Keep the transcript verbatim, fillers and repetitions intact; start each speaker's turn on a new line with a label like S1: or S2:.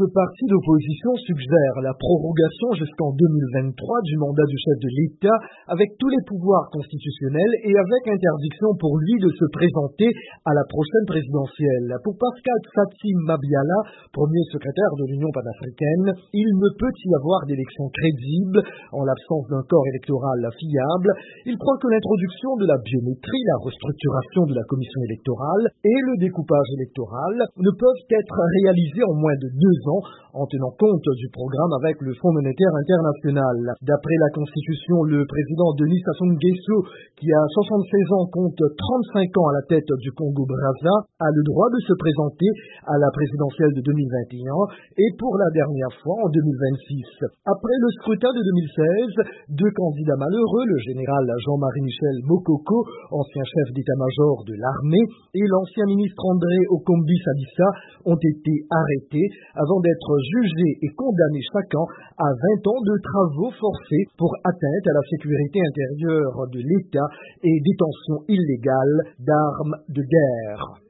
S1: Ce parti d'opposition suggère la prorogation jusqu'en deux mille vingt-trois du mandat du chef de l'État avec tous les pouvoirs constitutionnels et avec interdiction pour lui de se présenter à la prochaine présidentielle. Pour Pascal Fatim Mabiala, premier secrétaire de l'Union panafricaine, il ne peut y avoir d'élection crédible en l'absence d'un corps électoral fiable. Il croit que l'introduction de la biométrie, la restructuration de la commission électorale et le découpage électoral ne peuvent être réalisés en moins de deux ans en tenant compte du programme avec le Fonds monétaire international. D'après la Constitution, le président Denis Sassou Nguesso, qui a soixante-seize ans, compte trente-cinq ans à la tête du Congo-Brazza, a le droit de se présenter à la présidentielle de deux mille vingt et un et pour la dernière fois en deux mille vingt-six. Après le scrutin de deux mille seize, deux candidats malheureux, le général Jean-Marie Michel Mokoko, ancien chef d'état-major de l'armée, et l'ancien ministre André Okombi Sadissa, ont été arrêtés avant d'être jugés et condamnés chacun à vingt ans de travaux forcés pour atteinte à la sécurité intérieure de l'État et détention illégale d'armes de guerre.